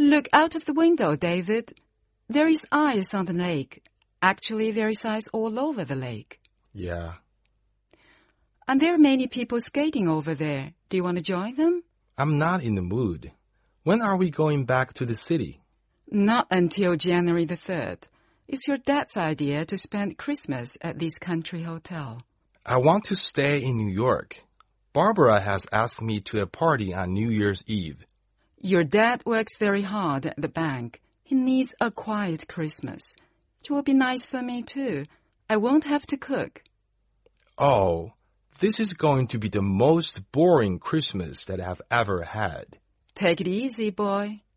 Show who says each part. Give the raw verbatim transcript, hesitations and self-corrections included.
Speaker 1: Look out of the window, David. There is ice on the lake. Actually, there is ice all over the lake.
Speaker 2: Yeah.
Speaker 1: And there are many people skating over there. Do you want to join them?
Speaker 2: I'm not in the mood. When are we going back to the city?
Speaker 1: Not until January the third. It's your dad's idea to spend Christmas at this country hotel.
Speaker 2: I want to stay in New York. Barbara has asked me to a party on New Year's Eve.
Speaker 1: Your dad works very hard at the bank. He needs a quiet Christmas. It will be nice for me, too. I won't have to cook.
Speaker 2: Oh, this is going to be the most boring Christmas that I've ever had.
Speaker 1: Take it easy, boy.